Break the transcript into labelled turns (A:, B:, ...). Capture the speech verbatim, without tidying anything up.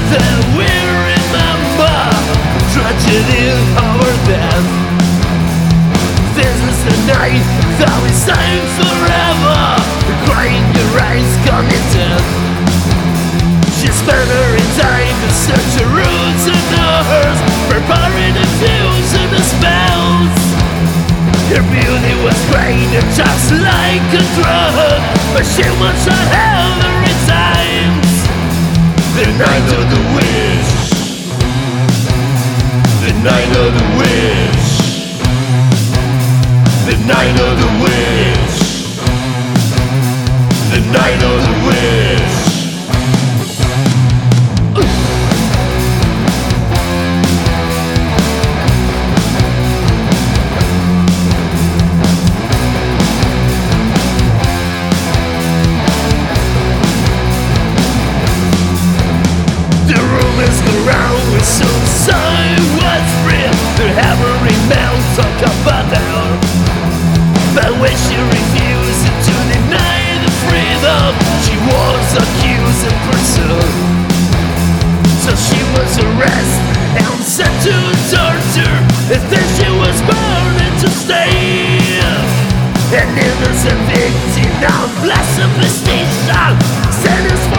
A: that we remember tragedy over them. This is the night that we sang forever, crying your eyes committed. She spent her entire to search her roots and hers, preparing the views and the spells. Her beauty was great and just like a drug, but she was a hell every time. The night of the wish, the night of the wish, the night of the wish, the night of the wish. Around with suicide was real. Her every mouth talk about her, but when she refused to deny the freedom, she was accused and pursued. So she was arrested and sent to torture, and then she was burned to stay. An innocent victim of blasphemous station, sentenced